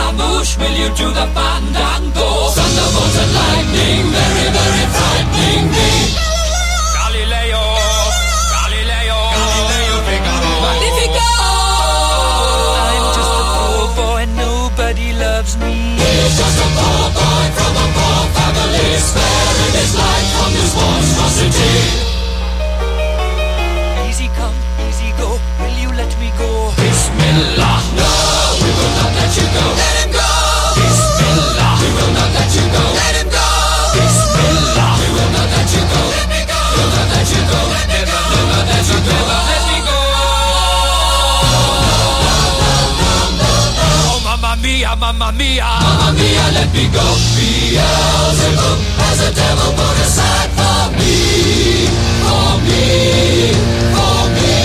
Scaramouche, will you do the fandango? Thunderbolt and lightning, very, very frightening me. Galileo, Galileo, Galileo Figaro. Magnifico! I'm just a poor boy, nobody loves me. He's just a poor boy from a poor family, sparing his life from this monstrosity. Easy come, easy go, will you let me go? Bismillah, no, we will not let you go. Let him go! Bismillah, we will not let you go. Let him go! Bismillah, we will not let you go. Let me go! We'll not let you go. Never, never let you go. Never let me go. Oh, mamma mia, mamma mia. Mamma mia, let me go. Beelzebub has a devil put aside for me. For me. For me.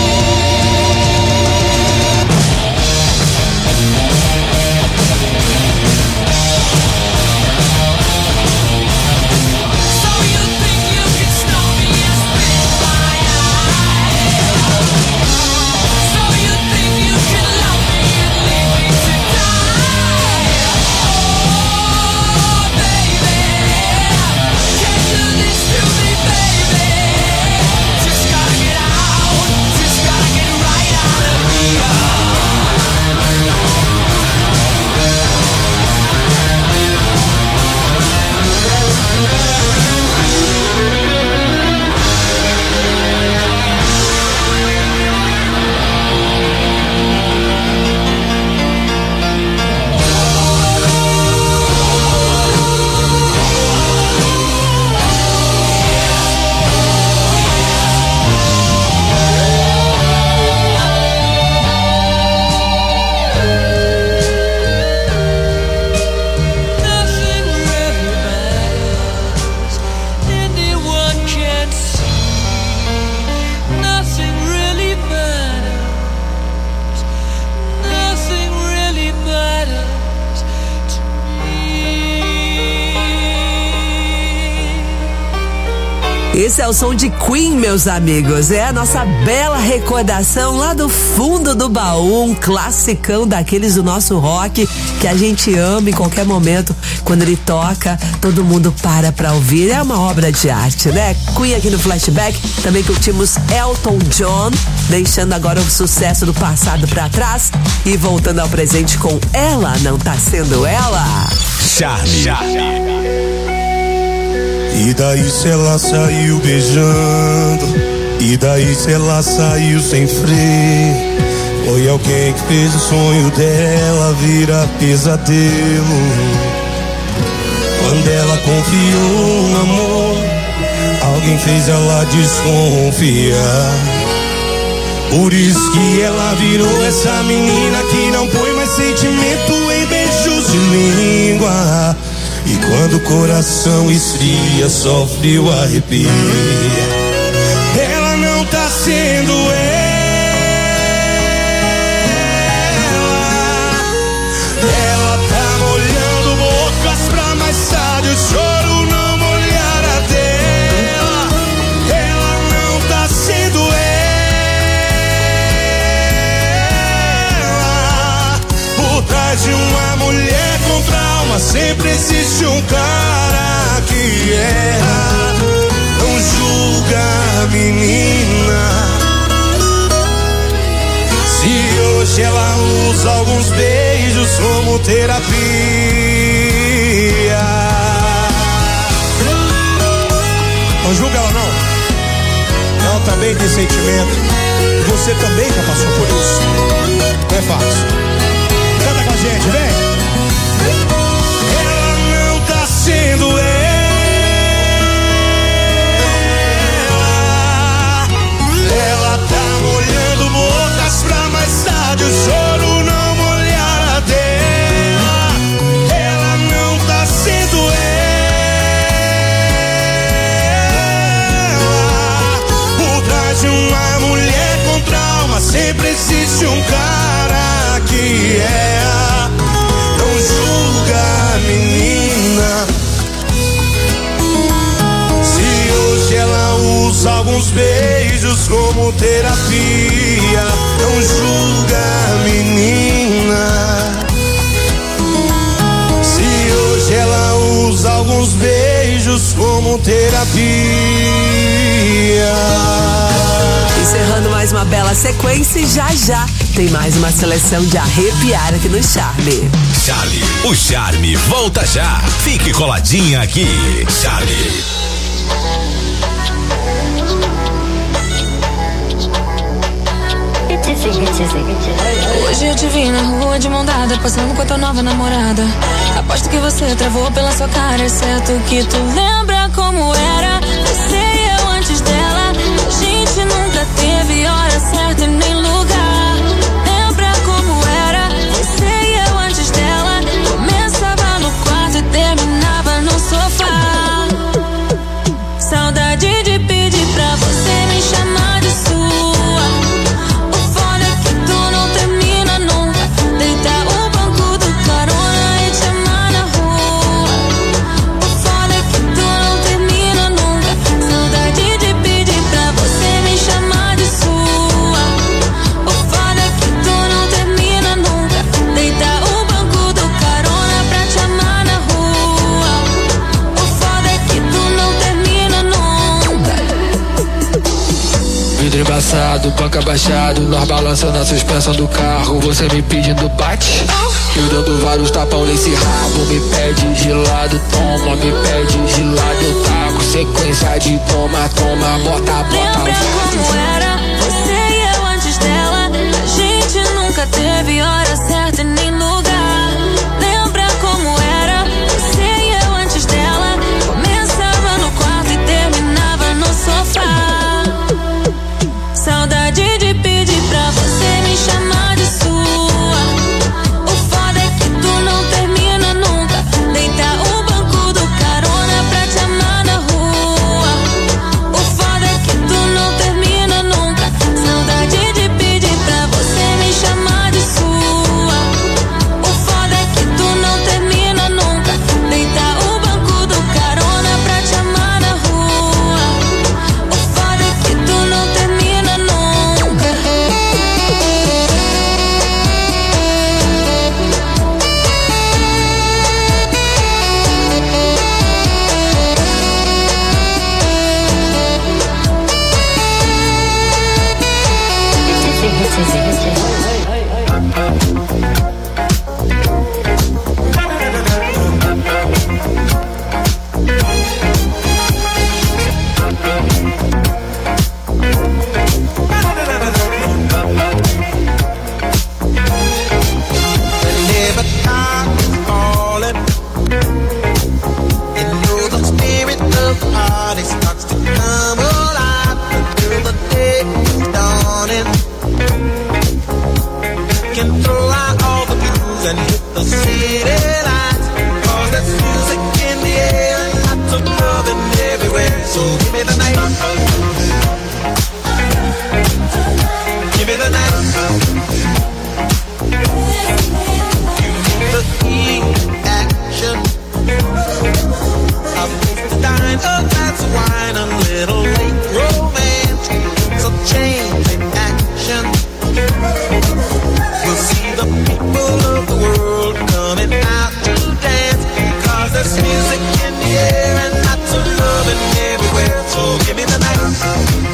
Esse é o som de Queen, meus amigos. É a nossa bela recordação lá do fundo do baú, um classicão daqueles do nosso rock que a gente ama em qualquer momento. Quando ele toca, todo mundo para ouvir. É uma obra de arte, né? Queen aqui no Flashback. Também curtimos Elton John, deixando agora o sucesso do passado pra trás e voltando ao presente com Ela Não Tá Sendo Ela. Charme. E daí se ela saiu beijando, e daí se ela saiu sem freio. Foi alguém que fez o sonho dela virar pesadelo. Quando ela confiou no amor, alguém fez ela desconfiar. Por isso que ela virou essa menina que não põe mais sentimento em beijos de língua. E quando o coração esfria, sofre o arrepio. Ela não tá sendo ela tá molhando bocas pra mais tarde o choro não molhar a dela. Ela não tá sendo ela. Por trás de uma mulher com trauma sempre existe um cara que erra. Não julga a menina. Se hoje ela usa alguns beijos como terapia. Não julga ela não. Ela também tem sentimento. Você também já passou por isso. Não é fácil. Canta com a gente, vem. Ela não tá sendo ela tá molhando bocas pra mais tarde o choro não molhar a dela. Ela não tá sendo ela. Por trás de uma mulher com trauma sempre existe um cara que erra. Não julga a menina. Se hoje ela usa alguns beijos como terapia, não julga a menina. com terapia. Encerrando mais uma bela sequência e já tem mais uma seleção de arrepiar aqui no Charme. Charlie, o Charme volta já. Fique coladinha aqui, Charlie. Hoje eu te vi na rua de mão dada, passando com a tua nova namorada. Aposto que você travou pela sua cara, é certo que tu lembra como era você e eu antes dela. A gente nunca teve hora certa e nem lugar. Lembra como era você e eu antes dela. Começava no quarto e terminava no sofá. Saudade de pedir pra você me chamar de sua. Embaçado, banco abaixado, nós balançando a suspensão do carro. Você me pedindo bate, eu dando vários tapão nesse rabo. Me pede de lado, toma, me pede de lado. Eu taco sequência de toma, toma, bota. Lembra como era você e eu antes dela. A gente nunca teve hora certa e nem lugar. Lembra como era você e eu antes dela. Começava no quarto e terminava no sofá. Saudade de pedir pra você me chamar de sua. O foda é que tu não termina nunca. Deita o banco do carona pra te amar na rua. O foda é que tu não termina nunca. Saudade de pedir pra você me chamar de sua. O foda é que tu não termina nunca. Deita o banco do carona pra te amar na rua. O foda é que tu não termina. And hit the city lights, 'cause there's music in the air and lots of loving everywhere. So give me the night, give me the night. The heat, action, a place to dine, a glass of wine, a little late romance, some change in action. We'll see the people of the world coming out to dance, 'cause there's music in the air and lots of loving everywhere. So give me the night,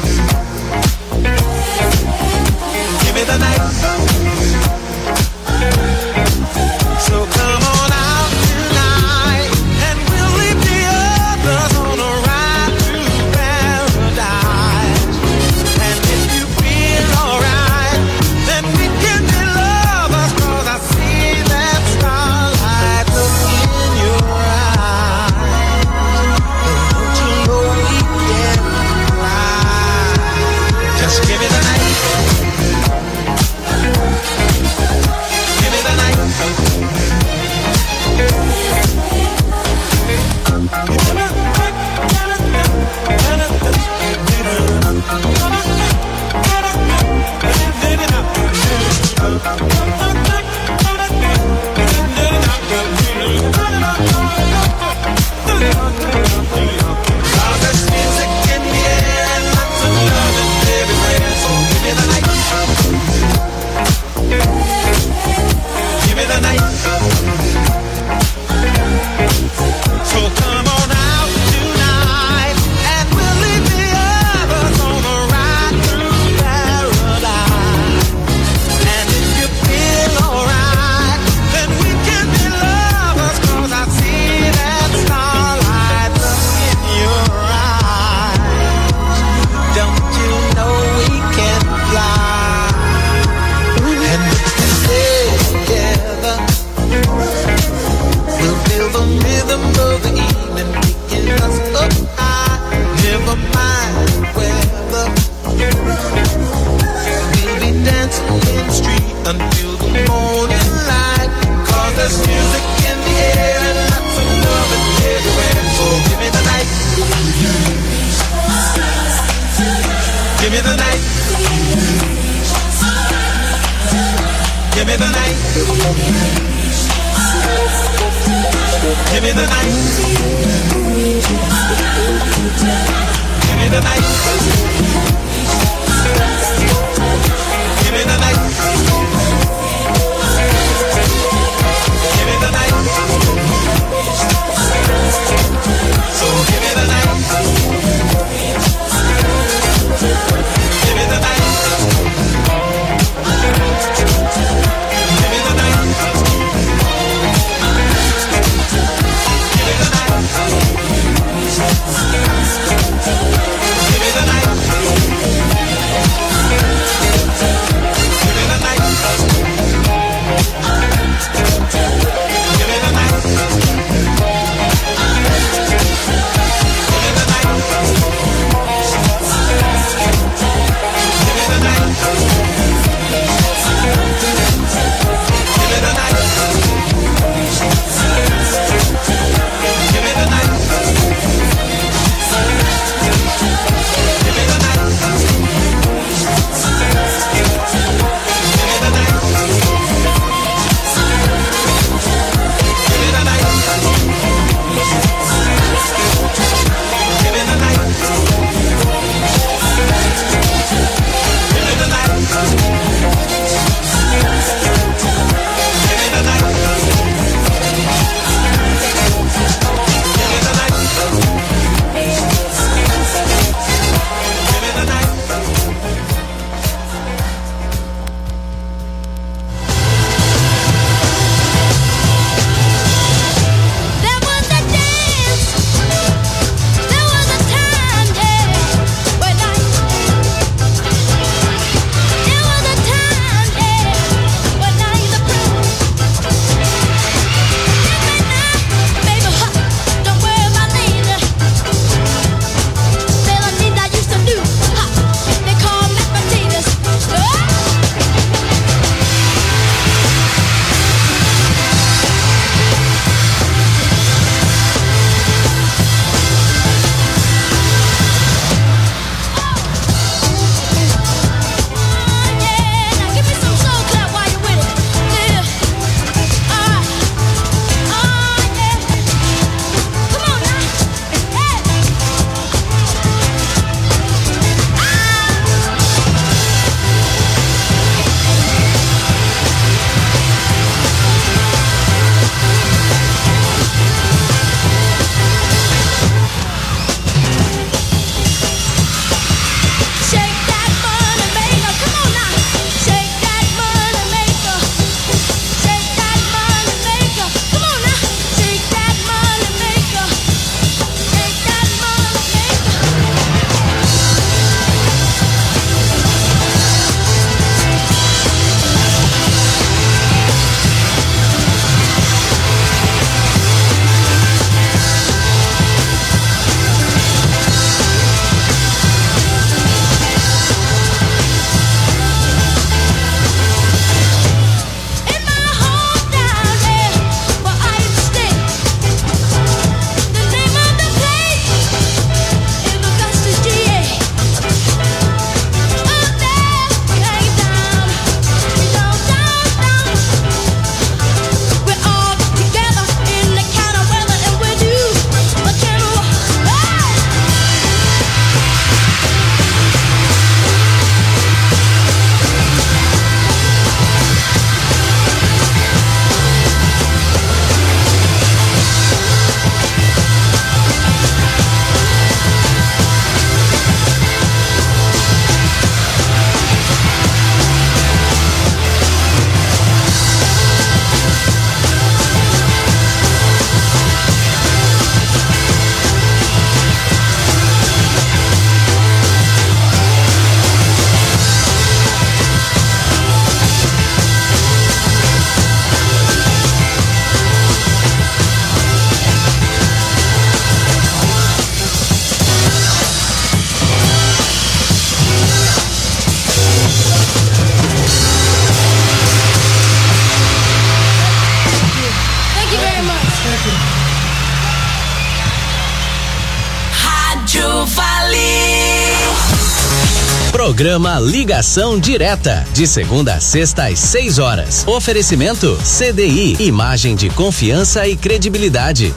me the night. Give me the night. Give me the night. Give me the night. Give me the night. So give me the night. Give me the night. Give me the night. Give me the night. Give me the night. Programa Ligação Direta, de segunda a sexta às 6 horas. Oferecimento CDI, imagem de confiança e credibilidade.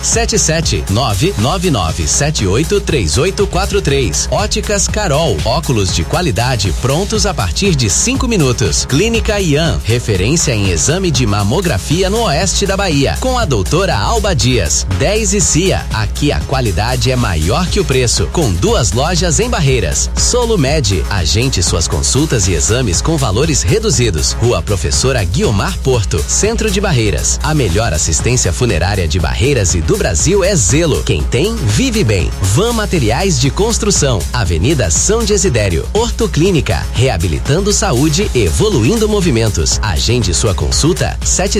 77999783843. Óticas Carol, óculos de qualidade prontos a partir de 5 minutos. Clínica Ian, referência em exame de mamografia no oeste da Bahia, com a doutora Alba Dias. 10 e CIA, aqui a qualidade é maior que o preço, com 2 lojas em Barreiras. Solumed, agende suas consultas e exames com valores reduzidos. Rua Professora Guiomar Porto, Centro de Barreiras. A melhor assistência funerária de Barreiras e do Brasil é Zelo. Quem tem, vive bem. Van Materiais de Construção, Avenida São Desidério. Ortoclínica, reabilitando saúde, evoluindo movimentos. Agende sua consulta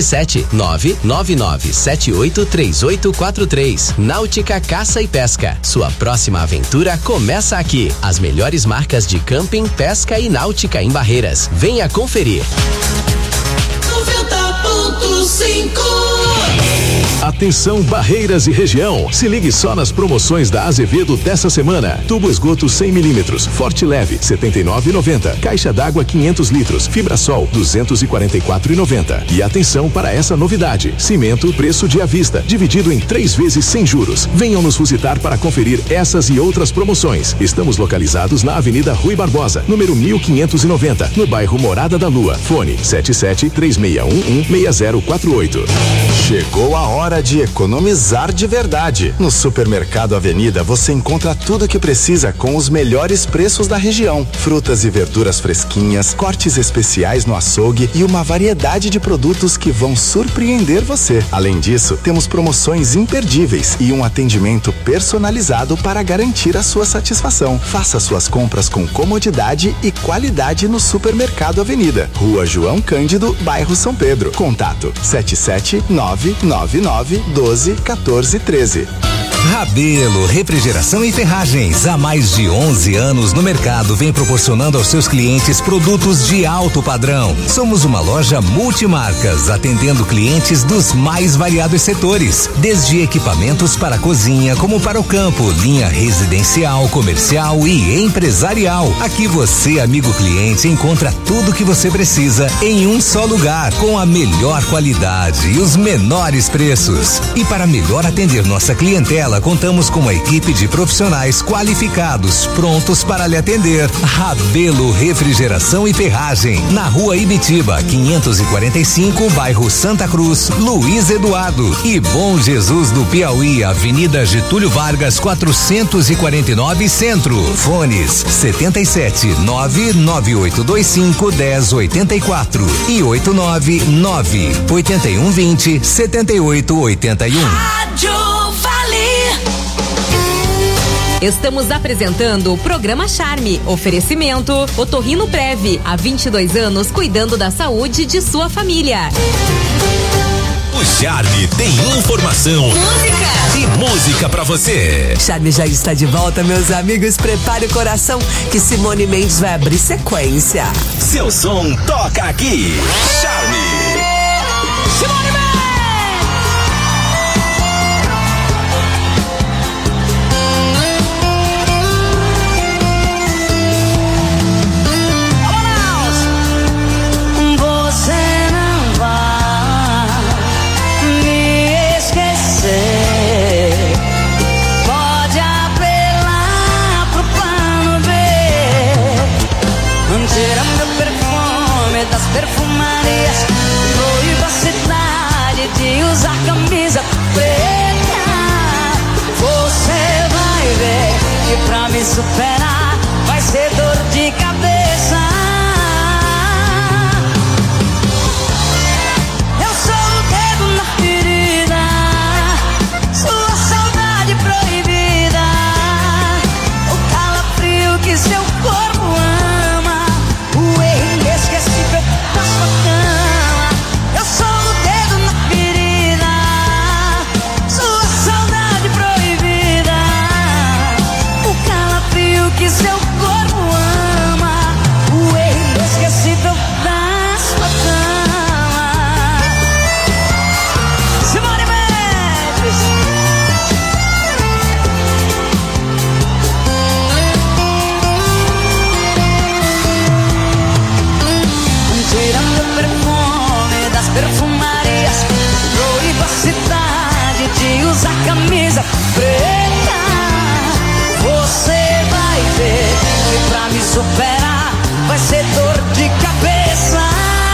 77999783843. Náutica Caça e Pesca, sua próxima aventura começa aqui. As melhores marcas de camping, pesca e náutica em Barreiras. Venha conferir. 90.5. Atenção Barreiras e região, se ligue só nas promoções da Azevedo dessa semana. Tubo esgoto 100 milímetros, Forte Leve, R$ 79,90. Caixa d'água 500 litros, Fibrasol, R$ 244,90. E atenção para essa novidade, cimento preço de à vista, dividido em 3 vezes sem juros. Venham nos visitar para conferir essas e outras promoções. Estamos localizados na Avenida Rui Barbosa, número 1590, no bairro Morada da Lua. Fone 7736116048. Chegou a hora de economizar de verdade. No Supermercado Avenida você encontra tudo o que precisa com os melhores preços da região. Frutas e verduras fresquinhas, cortes especiais no açougue e uma variedade de produtos que vão surpreender você. Além disso, temos promoções imperdíveis e um atendimento personalizado para garantir a sua satisfação. Faça suas compras com comodidade e qualidade no Supermercado Avenida. Rua João Cândido, bairro São Pedro. Contato 77999121413. Rabelo Refrigeração e Ferragens, há mais de 11 anos no mercado, vem proporcionando aos seus clientes produtos de alto padrão. Somos uma loja multimarcas, atendendo clientes dos mais variados setores, desde equipamentos para a cozinha como para o campo, linha residencial, comercial e empresarial. Aqui você, amigo cliente, encontra tudo o que você precisa em um só lugar, com a melhor qualidade e os menores preços. E para melhor atender nossa clientela, contamos com uma equipe de profissionais qualificados, prontos para lhe atender. Rabelo Refrigeração e Ferragem, na Rua Ibitiba, 545, bairro Santa Cruz, Luiz Eduardo. E Bom Jesus do Piauí, Avenida Getúlio Vargas, 449, Centro. Fones 77998251084 e 89981207881. Rádio Vale. Estamos apresentando o programa Charme. Oferecimento Otorrino Prev, há 22 anos cuidando da saúde de sua família. O Charme tem informação, música e música pra você. Charme já está de volta, meus amigos. Prepare o coração que Simone Mendes vai abrir sequência. Seu som toca aqui. Charme. Simone Mendes. Perfumarias, proíba a cidade de usar camisa preta. Você vai ver que pra me superar vai ser dor de cabeça. Eu sou o dedo na ferida, sua saudade proibida, o calafrio que seu corpo ama, o erro inesquecível da sua cama. Eu sou o dedo na ferida, sua saudade proibida, o calafrio que camisa preta. Você vai ver que pra me superar vai ser dor de cabeça.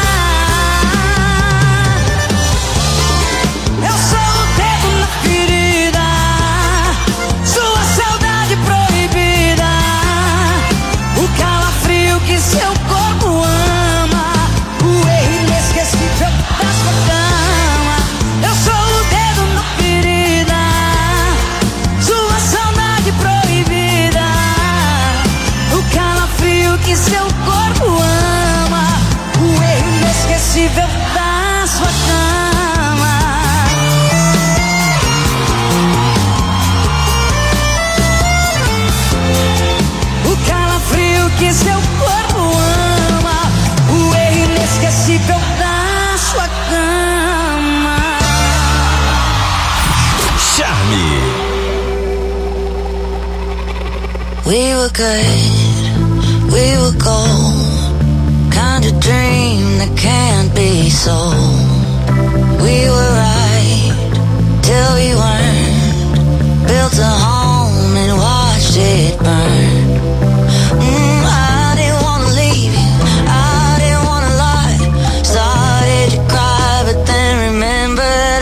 Eu sou o dedo na ferida, sua saudade proibida, o calafrio que seu corpo ama, o erro inesquecível da sua cama. Eu sou o dedo na ferida, sua saudade proibida, o calafrio que seu corpo ama, o erro inesquecível da sua cama. O calafrio que seu corpo ama, o erro inesquecível da sua cama. Charme. We were good, we were gold, kind of dream that can't be sold. We were right till we weren't, built a home and watched it burn. I didn't wanna leave you, I didn't wanna lie, started to cry but then remembered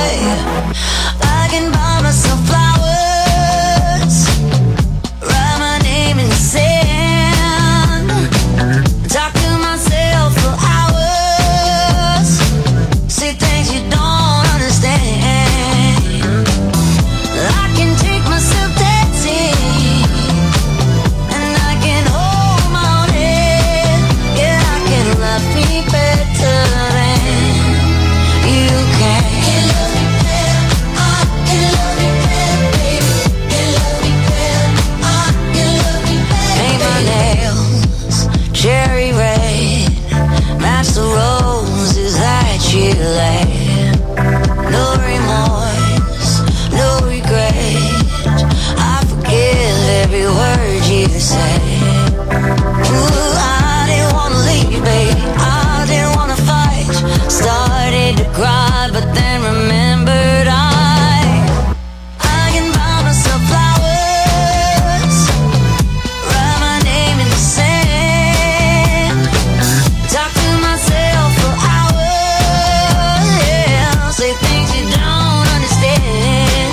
I can buy myself flowers, write my name in the sand, talk to myself for hours, say things you don't understand. I can take myself dancing, and I can hold my own head. Yeah, I can love me better than you can. Can love me better, I can love me better, baby. Can love me better, I can love me better. Paint my nails cherry red, match the roses that you laid. No remorse, no regret, I forgive every word you say. Ooh, I didn't wanna leave, babe, I didn't wanna fight, started to cry but then remembered I can buy myself flowers, write my name in the sand, talk to myself for hours, yeah, say things you don't understand.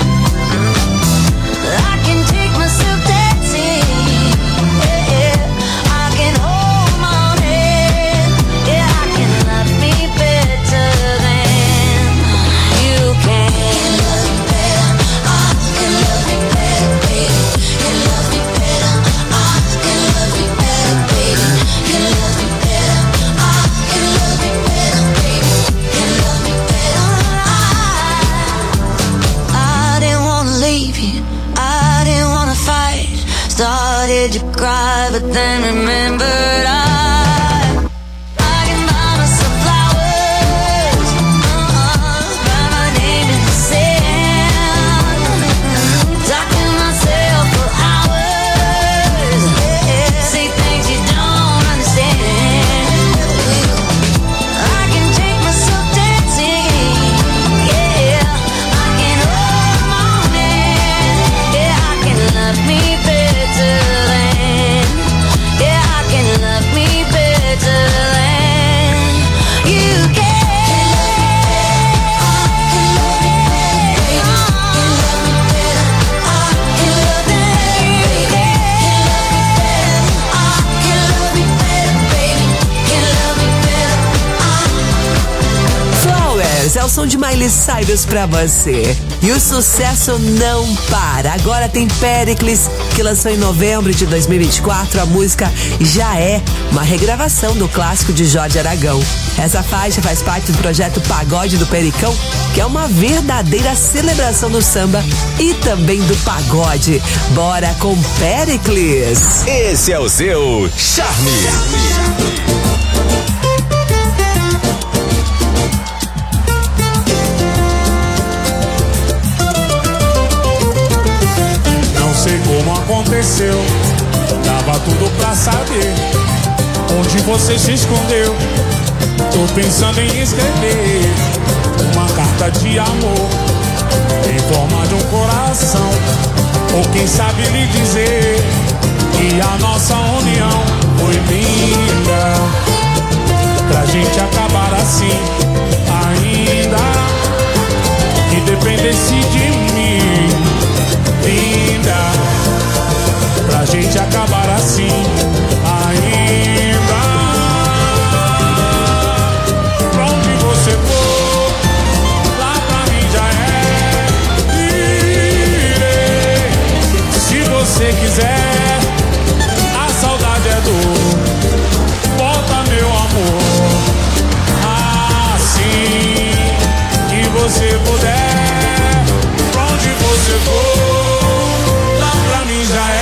I can take myself dancing, yeah, I can hold my own head, yeah, I can love me better than you can. Can love me better, I can love me better, baby. Can love me better, I can love me better, baby. Can love me better, I can love me better, baby. Can love me better, I didn't wanna leave you, I didn't wanna fight, started to cry but then remembered I can buy myself flowers, write my name in the sand, talk to myself for hours, say things you don't understand. I can take myself dancing, yeah, I can hold my own hand, yeah, I can love me better than, yeah, I can love me better than you can. Flowers é o som de Miley Cyrus pra você. E o sucesso não para. Agora tem Péricles, que lançou em novembro de 2024 a música Já É, uma regravação do clássico de Jorge Aragão. Essa faixa faz parte do projeto Pagode do Pericão, que é uma verdadeira celebração do samba e também do pagode. Bora com Péricles. Esse é o seu Charme. Não sei como aconteceu, dava tudo pra saber onde você se escondeu. Tô pensando em escrever uma carta de amor, forma de um coração. Ou quem sabe lhe dizer que a nossa união foi linda, pra gente acabar assim ainda, que dependesse de mim, linda, pra gente acabar assim ainda. Pra onde você for, lá pra mim já é. Irei, se você quiser, a saudade é dor. Volta meu amor, assim que você puder. Pra onde você for, lá pra mim já é.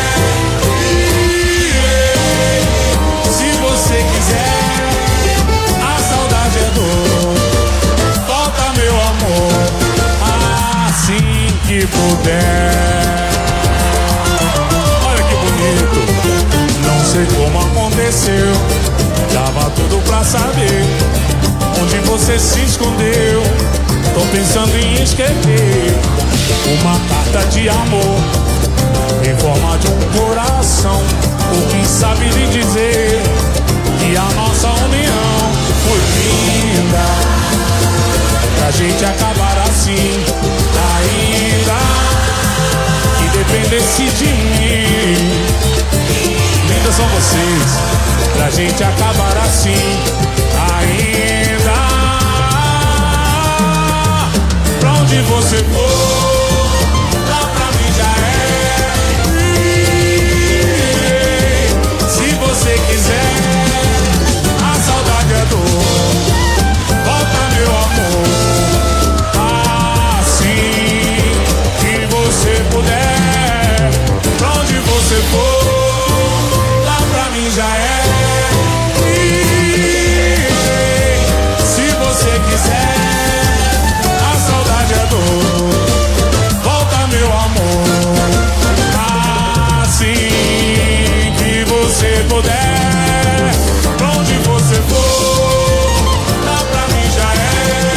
Irei, se você quiser, a saudade é dor. Volta meu amor, assim que puder. Olha que bonito, não sei como aconteceu, dava tudo pra saber onde você se escondeu. Tô pensando em escrever uma carta de amor em forma de um coração, ou quem sabe lhe dizer que a nossa união foi linda, pra gente acabar assim ainda, que dependesse de mim. Lindas são vocês, pra gente acabar assim ainda. Pra onde você for, lá pra mim já é. Irei, se você quiser, a saudade é dor. Volta meu amor, assim que você puder. Pra onde você for, lá pra mim já é. Irei, se você quiser, a saudade é dor. Volta meu amor, assim que você puder. Pra onde você for, lá pra mim já é.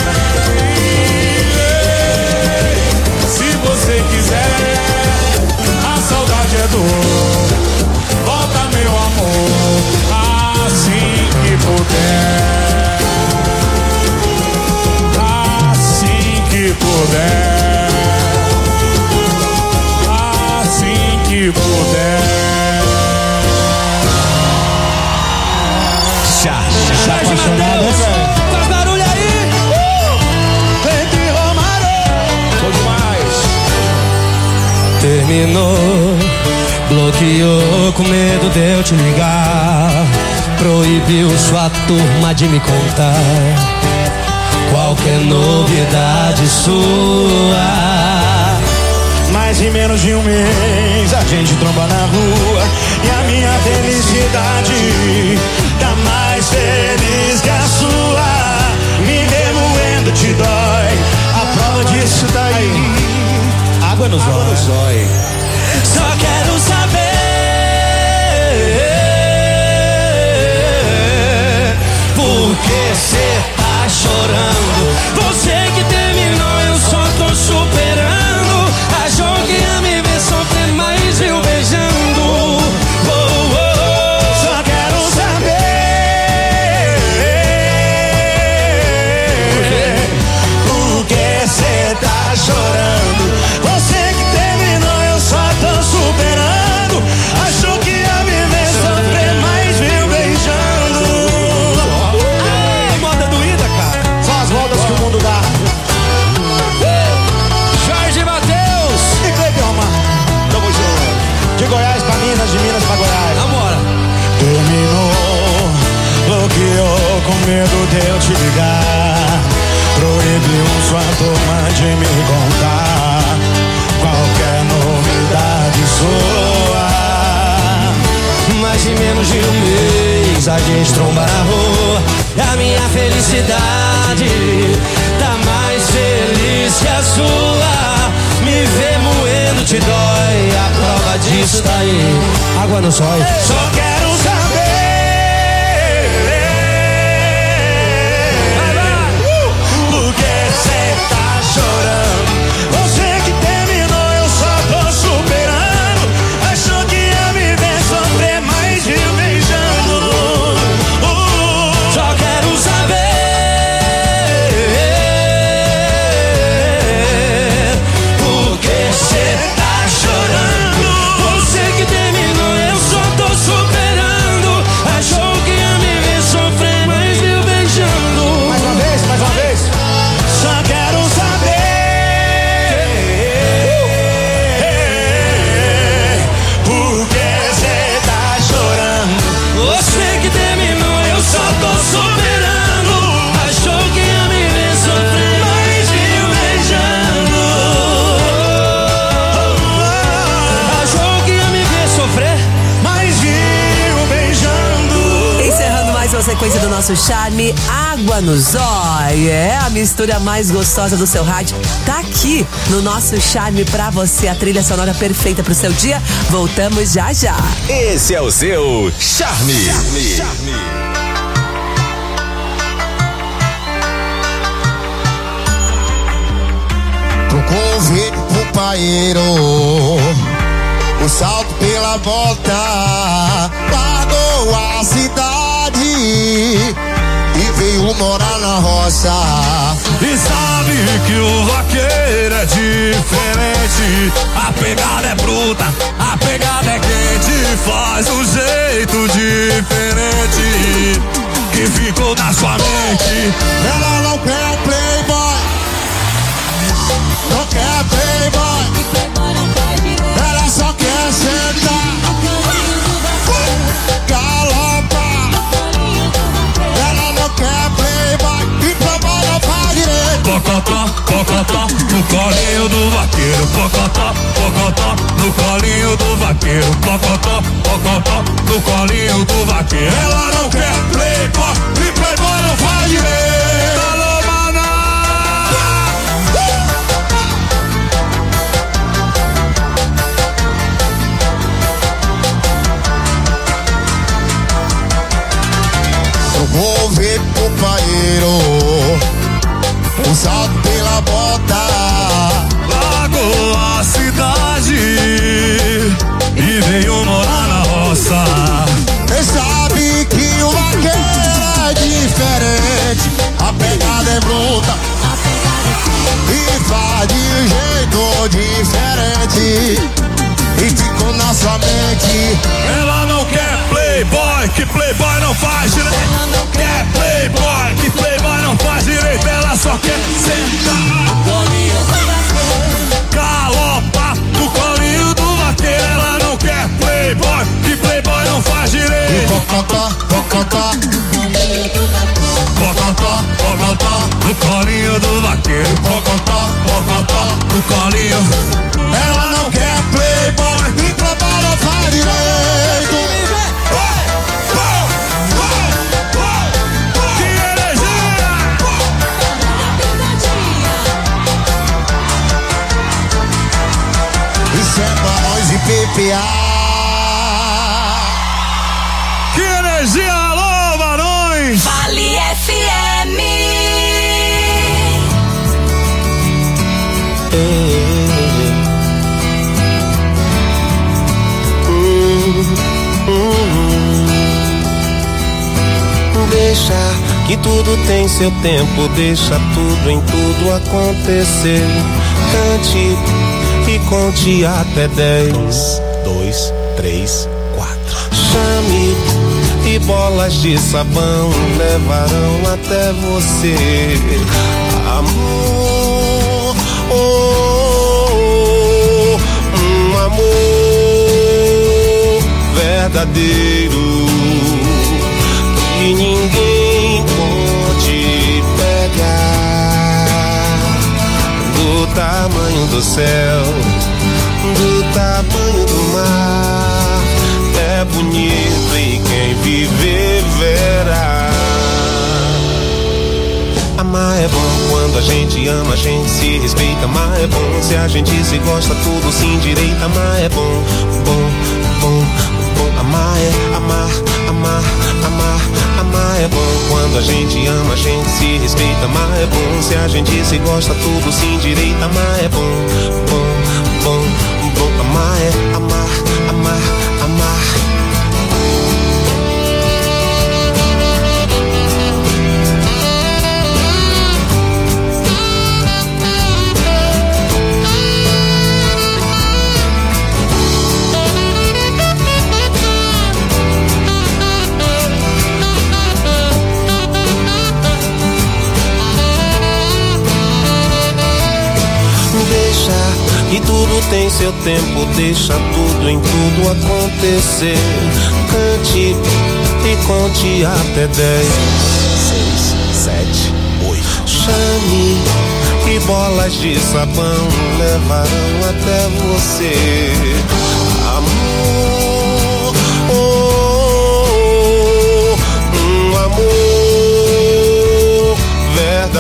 Irei, se você quiser, a saudade é dor. Volta meu amor, assim que puder. Assim que puder. Assim que puder. Jorge Mateus, faz barulho aí. Entre Romário. Bom demais. Terminou, bloqueou com medo de eu te ligar, proibiu sua turma de me contar qualquer novidade sua. Mas em menos de um mês a gente tromba na rua e a minha felicidade tá mais feliz que a sua. Me remoendo te dói, a prova disso tá aí. Água no zóio. Só quero saber por que cê tá chorando. Você que terminou, eu só tô superando. Achou que ia me ver sofrer, mas eu beijando. Oh, oh, oh. Só quero saber por que cê tá chorando. Você que terminou, eu só tô superando. Achou que ia me ver sofrer, mas viu beijando. Ai, moda doída, cara. São as voltas que o mundo dá. Jorge Mateus. E Cleiton Romar, tamo junto. De Goiás pra Minas, de Minas pra Goiás. Vambora. Terminou, bloqueou com medo de eu te ligar, proibiu sua turma de me contar qualquer novidade sua. Mas em menos de um mês a gente tromba na rua e a minha felicidade tá mais feliz que a sua. Me ver moendo te dói, a prova disso tá aí. Água no zóio. Só quero saber por que cê tá chorando. Você nosso charme, Água no Zóio. É a mistura mais gostosa do seu rádio. Tá aqui no nosso charme pra você, a trilha sonora perfeita pro seu dia. Voltamos já já. Esse é o seu charme. Pro convite pro paeiro, o salto pela volta, largou a cidade e veio morar na roça. E sabe que o vaqueiro é diferente, a pegada é bruta, a pegada é quente, faz um jeito diferente que ficou na sua mente. Ela não quer playboy, não quer playboy, ela só quer sentar, galopa. Ela não quer playboy e playboy não faz direito. Pocotó, pocotó, no colinho do vaqueiro. Pocotó, pocotó, no colinho do vaqueiro. Pocotó, pocotó, no colinho do vaqueiro. Ela não quer playboy e playboy não faz direito. Alô, maná! Eu vou ver pro paeiro, o salto pela bota, largou a cidade e veio morar na roça. Quem sabe que o vaqueiro é diferente, a pegada é bruta e faz de jeito diferente e ficou na sua mente. Ela não quer playboy, que playboy não faz direito. Ela não quer playboy, que playboy não faz direito. Ela só quer sentar no colinho do vaqueiro, galopa no colinho do vaqueiro. Ela não quer playboy, que playboy não faz direito. Pocotó, pocotó, pocotó, pocotó, no colinho do vaqueiro. Pocotó, pocotó, no colinho. Ela não quer playboy e playboy não faz direito. Que energia! Isso é Barões e PPA. Que energia, alô, Barões! Vale FM. Deixa que tudo tem seu tempo, deixa tudo em tudo acontecer. Cante e conte até 10. 2, 3, 4. Chame e bolas de sabão levarão até você. Amor, um amor verdadeiro que ninguém pode pegar. Do tamanho do céu, do tamanho do mar, é bonito e quem viver verá. Amar é bom quando a gente ama, a gente se respeita. Amar é bom se a gente se gosta, tudo se endireita. Amar é bom, bom, bom, bom. Amar é amar, amar, amar. Amar é bom quando a gente ama, a gente se respeita. Amar é bom se a gente se gosta, tudo se endireita. Amar é bom, bom, bom, bom. Amar é amar, amar, amar. E tudo tem seu tempo, deixa tudo em tudo acontecer. Cante e conte até 10. 6, 7, 8. Chame e bolas de sabão levarão até você. Amor, um amor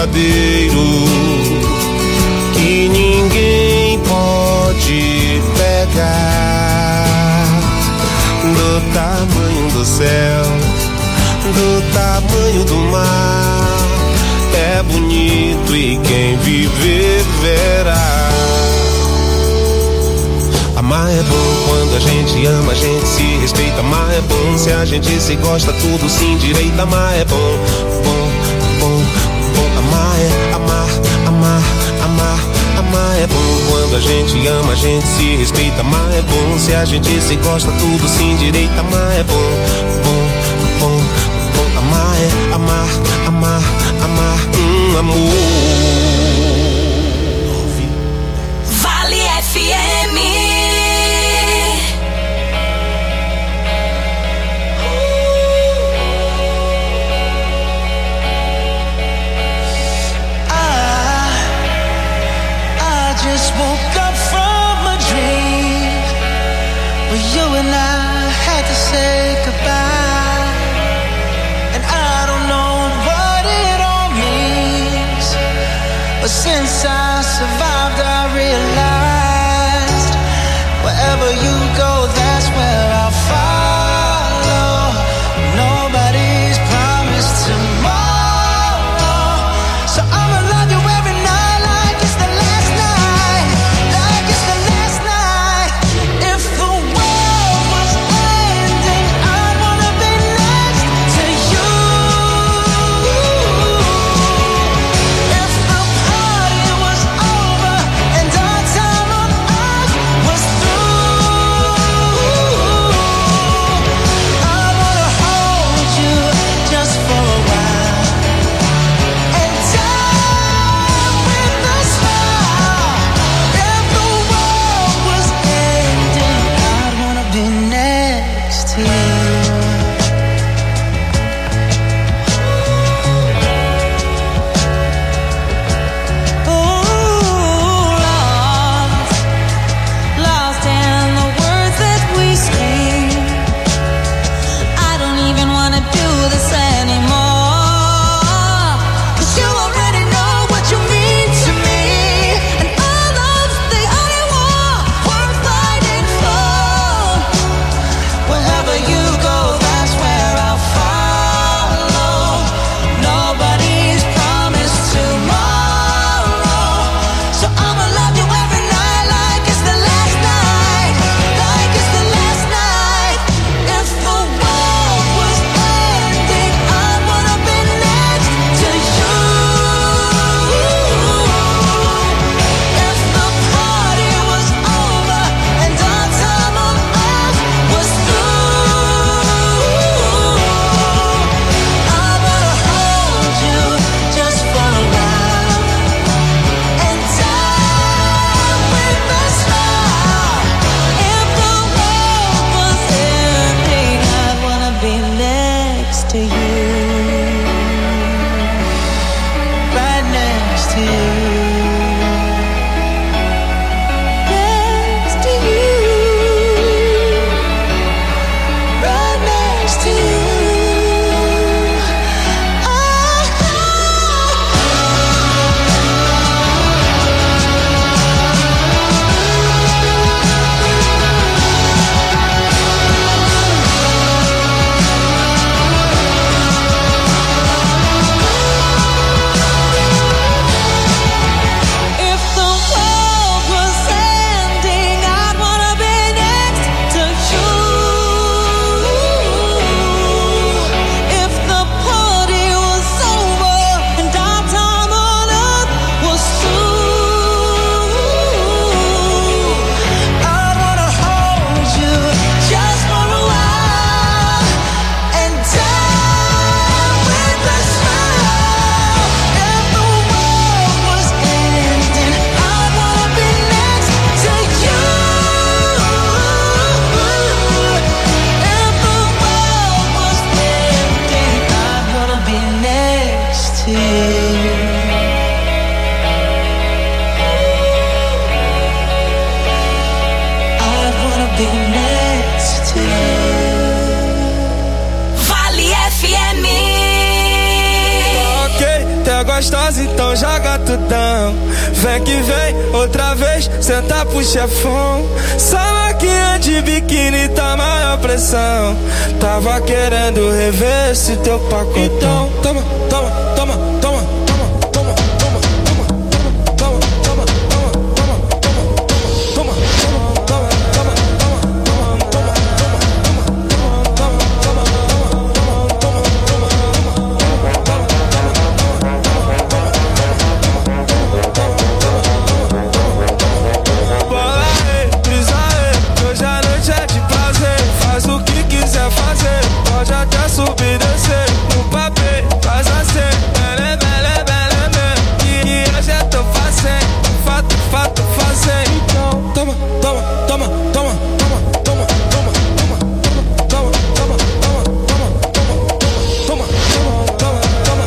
verdadeiro que ninguém pode pegar. Do tamanho do céu, do tamanho do mar, é bonito e quem viver verá. Amar é bom quando a gente ama, a gente se respeita. Amar é bom se a gente se gosta, tudo se endireita. Amar é bom, bom, bom, bom. Amar é amar, amar, amar. Amar é bom quando a gente ama, a gente se respeita. Amar é bom se a gente se gosta, tudo se endireita. Amar é bom, bom, bom, bom. Amar é amar, amar, amar. Amor. Vale FM. Just woke up from a dream where you and I had to say goodbye, and I don't know what it all means, but since I survived I realized wherever you go, that's where I'll follow. Nobody's promised tomorrow, so I'ma love you every night like it's the last night, like it's the last night. If the world was ending, I'd wanna be next to you. If the party was gostosa, então joga tudão. Vem que vem, outra vez, senta pro chefão. Salaquinha de biquíni, tá maior pressão. Tava querendo rever esse teu pacotão. Então, toma, toma, toma, toma, toma, toma, toma, toma, toma, toma, toma, toma, pode até subir e descer no papel, faz assim, bele, bele, bele, bele. E hoje é tão fácil, fato, fato, fazer. Então, toma, toma, toma, toma, toma, toma, toma, toma, toma, toma, toma, toma, toma, toma, toma, toma,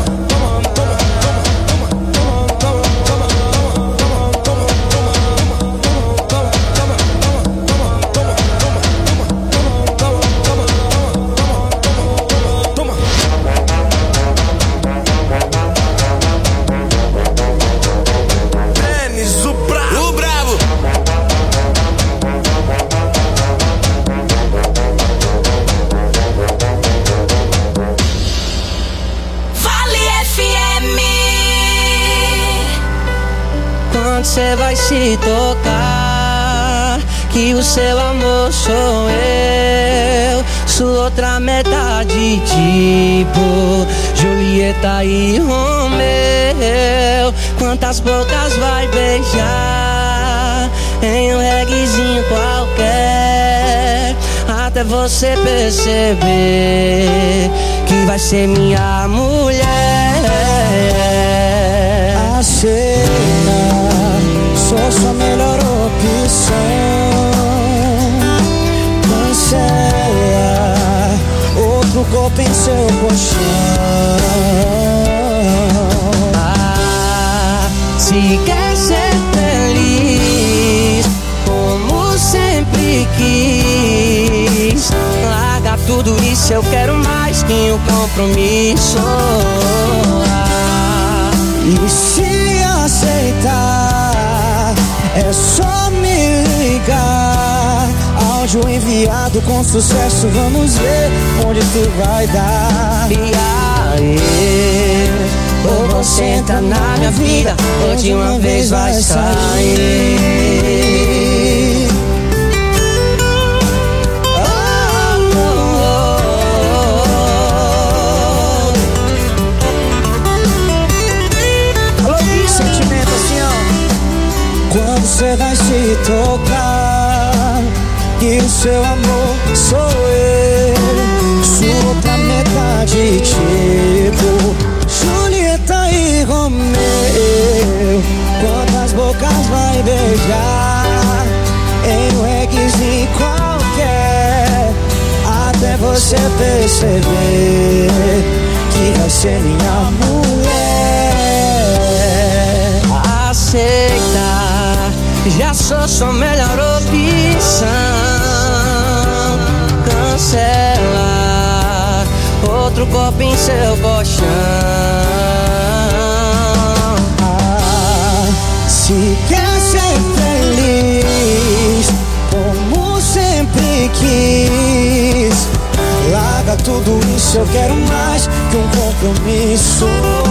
Você vai se tocar que o seu amor sou eu, sua outra metade, tipo Julieta e Romeu. Quantas bocas vai beijar em um reguezinho qualquer, até você perceber que vai ser minha mulher. Aceita, sou sua melhor opção. Cancela outro corpo em seu colchão. Se quer ser feliz, como sempre quis, larga tudo isso, eu quero mais que um compromisso. E se aceitar, é só me ligar. Áudio enviado com sucesso, vamos ver onde tu vai dar. E aí, ou você entra na minha vida, ou de uma vez vai sair. Quando você vai se tocar que o seu amor sou eu, sua outra metade, tipo Julieta e Romeu. Quantas bocas vai beijar em um reguezinho qualquer, até você perceber que vai ser minha mulher. Aceita, já sou sua melhor opção. Cancela outro copo em seu colchão. Se quer ser feliz, como sempre quis, larga tudo isso, eu quero mais que um compromisso.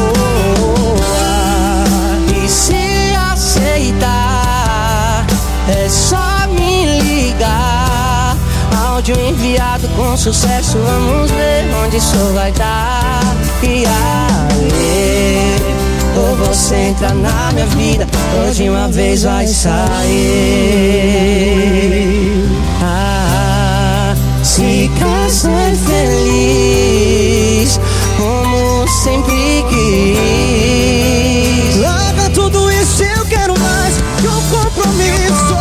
E se aceitar, é só me ligar. Áudio enviado com sucesso, vamos ver onde isso vai dar. E aí, ou você entra na minha vida, ou de uma vez vai sair. Se quer ser feliz, como sempre quis, larga tudo isso, eu quero mais que um compromisso.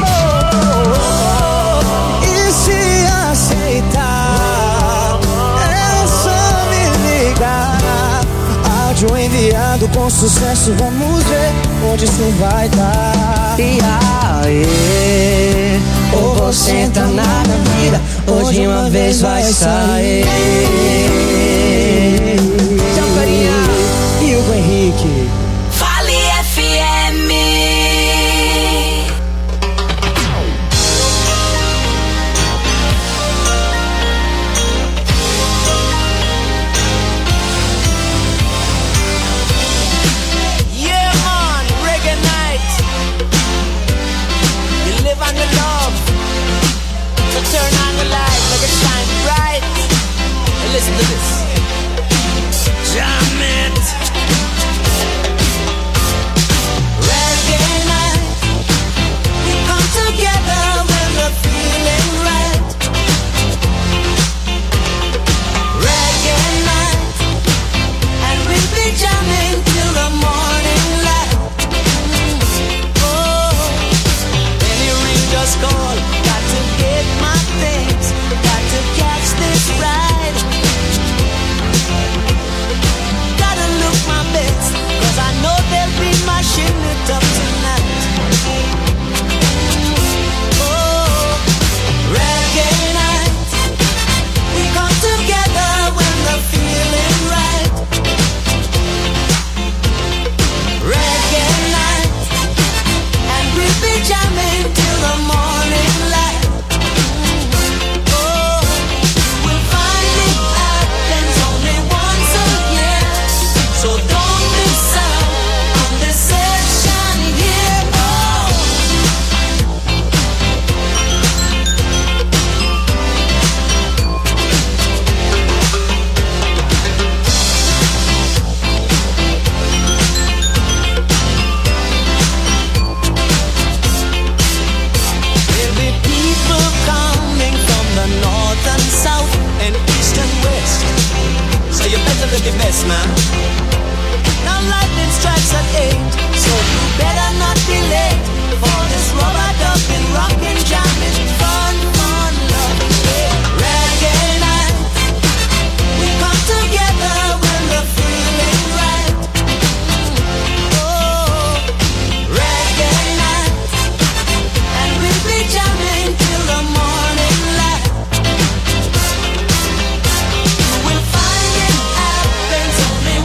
E se aceitar, é só me ligar. Áudio enviado com sucesso, vamos ver onde isso vai dar. E aí, ou você entra na minha vida, ou de uma vez vai sair. Tchau, carinha. E o Henrique. aqui. Vale FM. Yeah, man, reggae night. You live on your love. So turn on the light, make it shine bright. And listen to this. Jam it. Reggae night. We come together when we're feeling right. Reggae night. And we'll be jamming till the morning light. Oh, any ring just call. Got to get my things. Got to catch this ride. Gotta look my best, 'cause I know they'll be mashing it up tonight. Oh, reggae night. We come together when we're feeling right. Reggae night. And we'll be jamming till the morning light. Oh, we'll find it happens only once a year. So don't miss out on this session here. Oh. There'll be people coming from the north and south and east and west. So you better look your best, man. Now lightning strikes at 8, so you better not be late for this rubber ducking, rockin', jamming, fun, fun, love. Reggae night. We come together when we're feeling right. Oh, reggae night. And we'll be jamming till the morning light. You will find it happens only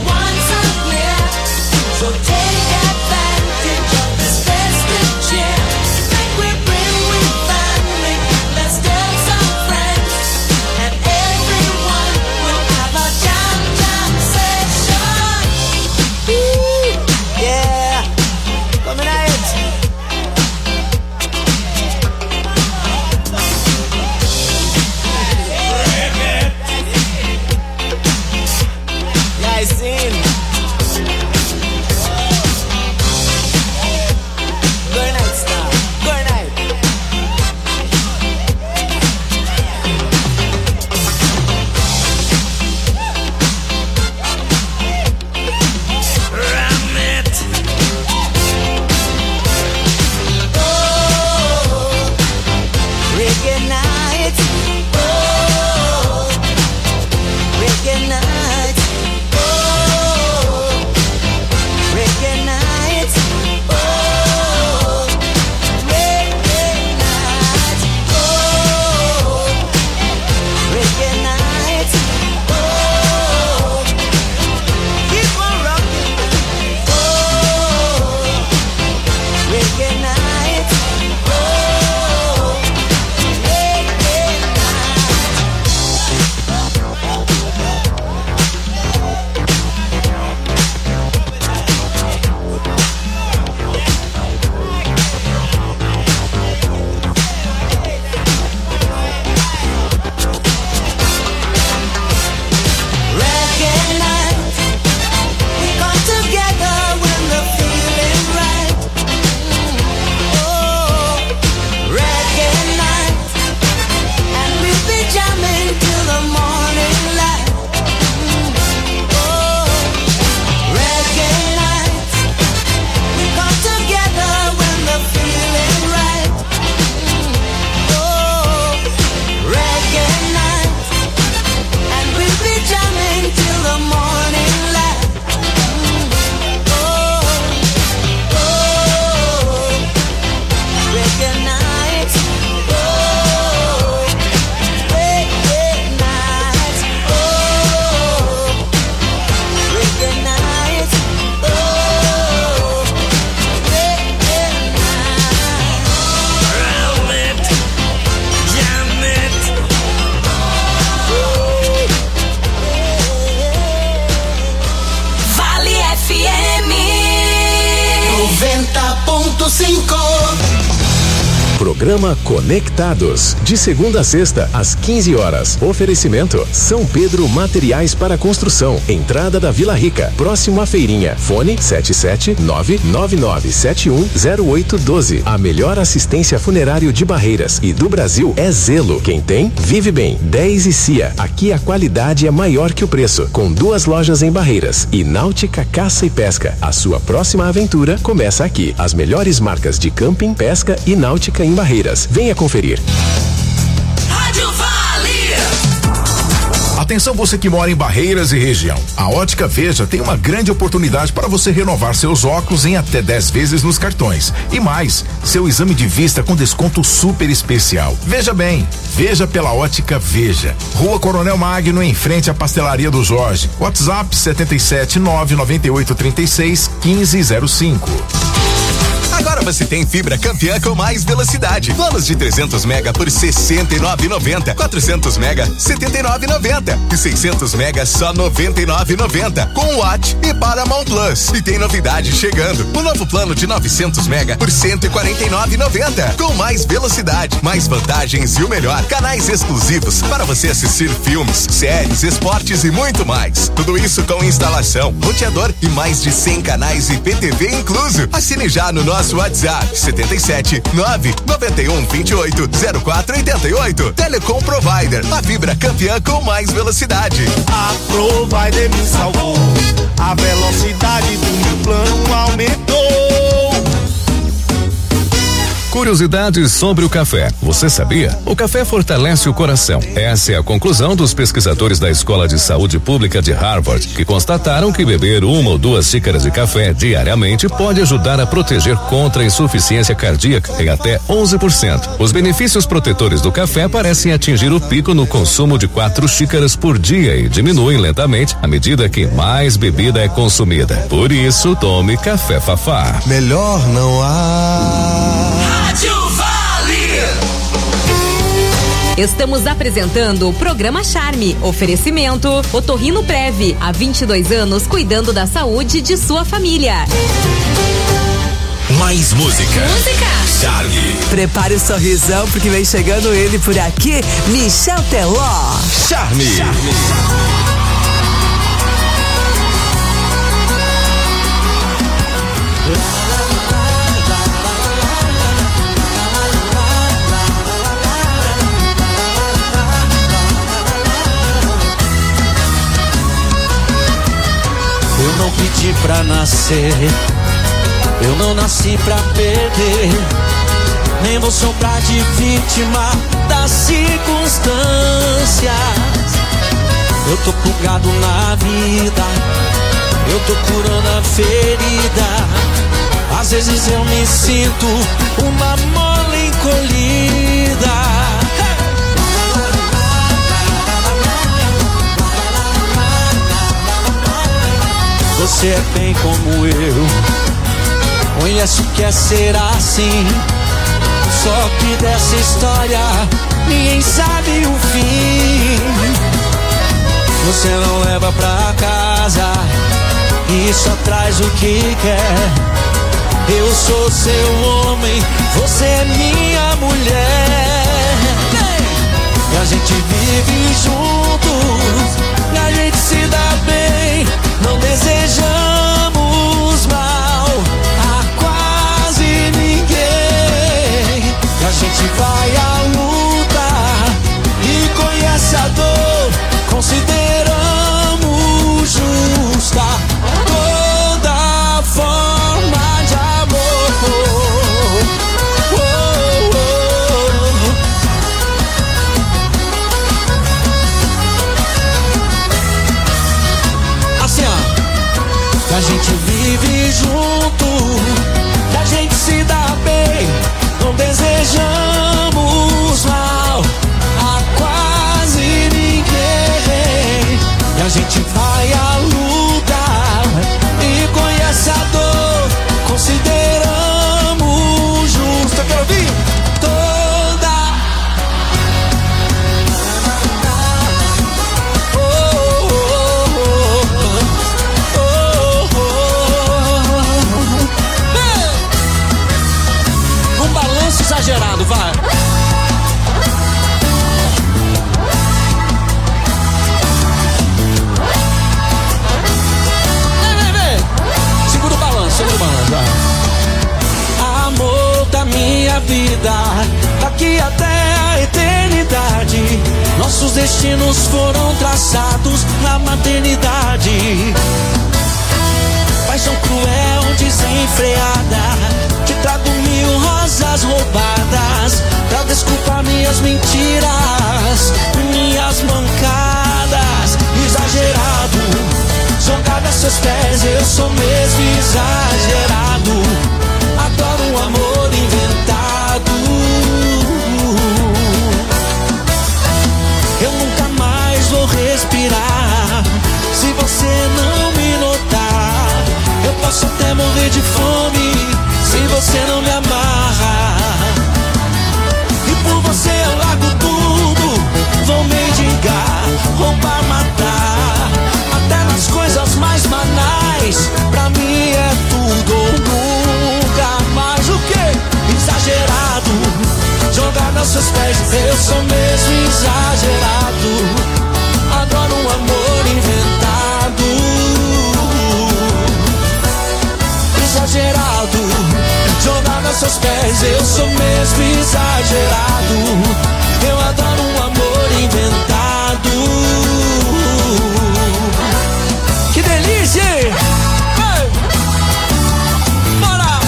Programa Conectados, de segunda a sexta, às 15 horas. Oferecimento: São Pedro Materiais para Construção, entrada da Vila Rica, próximo à feirinha. Fone 77999710812. A melhor assistência funerário de Barreiras e do Brasil é Zelo. Quem tem, vive bem. 10 e Cia. Aqui a qualidade é maior que o preço. Com 2 lojas em Barreiras e Náutica Caça e Pesca. A sua próxima aventura começa aqui. As melhores marcas de camping, pesca e náutica em Barreiras. Venha conferir. Rádio Vale. Atenção você que mora em Barreiras e região. A Ótica Veja tem uma grande oportunidade para você renovar seus óculos em até 10 vezes nos cartões. E mais, seu exame de vista com desconto super especial. Veja bem, veja pela Ótica Veja. Rua Coronel Magno, em frente à Pastelaria do Jorge. WhatsApp 77998361505. Agora você tem fibra campeã com mais velocidade. Planos de 300 mega por R$ 69,90. 400 mega, R$ 79,90. E 600 mega, só R$ 99,90. Com Watt e Paramount Plus. E tem novidade chegando. O novo plano de 900 mega por R$ 149,90. Com mais velocidade, mais vantagens e o melhor, canais exclusivos para você assistir filmes, séries, esportes e muito mais. Tudo isso com instalação, roteador e mais de 100 canais IPTV incluso. Assine já no nosso WhatsApp 77991280488. Telecom Provider, a fibra campeã com mais velocidade. A Provider me salvou, a velocidade do meu plano aumentou. Curiosidades sobre o café. Você sabia? O café fortalece o coração. Essa é a conclusão dos pesquisadores da Escola de Saúde Pública de Harvard, que constataram que beber 1 ou 2 xícaras de café diariamente pode ajudar a proteger contra a insuficiência cardíaca em até 11%. Os benefícios protetores do café parecem atingir o pico no consumo de 4 xícaras por dia e diminuem lentamente à medida que mais bebida é consumida. Por isso, tome café Fafá. Melhor não há. Rádio Vale. Estamos apresentando o programa Charme. Oferecimento Otorrino Prev, há 22 anos cuidando da saúde de sua família. Mais música. Charme. Prepare o sorrisão porque vem chegando ele por aqui, Michel Teló. Charme. Eu não pedi pra nascer, eu não nasci pra perder, nem vou soprar de vítima das circunstâncias. Eu tô plugado na vida, eu tô curando a ferida. Às vezes eu me sinto uma mole encolhida. Você é bem como eu, conhece o que é ser assim. Só que dessa história ninguém sabe o fim. Você não leva pra casa e só traz o que quer. Eu sou seu homem, você é minha mulher. E a gente vive juntos, e a gente se dá bem. Não desejamos mal a quase ninguém. E a gente vai à luta e conhece a dor. Consideramos justa toda forma de amor. exagerado, vai. Vem. Segura o balanço, vai. Amor da minha vida, daqui até a eternidade, nossos destinos foram traçados na maternidade. Paixão cruel, desenfreada, te trago 1000 rosas roubadas pra desculpar minhas mentiras, minhas mancadas. Exagerado, jogado a seus pés, eu sou mesmo exagerado. Adoro um amor inventado. Eu nunca mais vou respirar se você não me notar. Eu posso até morrer de fome se você não me amarra. E por você eu largo tudo, vou mendigar, roubar, matar, até nas coisas mais banais. Pra mim é tudo ou nunca mais. O quê? Exagerado, jogado aos seus pés, eu sou mesmo exagerado. Adoro um amor inventado. Exagerado, jogado aos seus pés, eu sou mesmo exagerado. Eu adoro um amor inventado. Que delícia! Hey! Bora!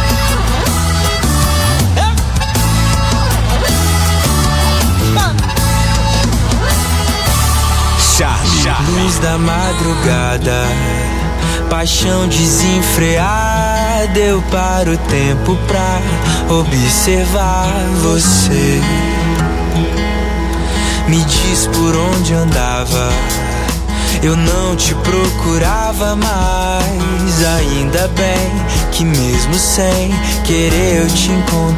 Luz da madrugada, paixão desenfreada, eu paro o tempo pra observar você. Me diz por onde andava, eu não te procurava mais. Ainda bem que mesmo sem querer eu te encontrei.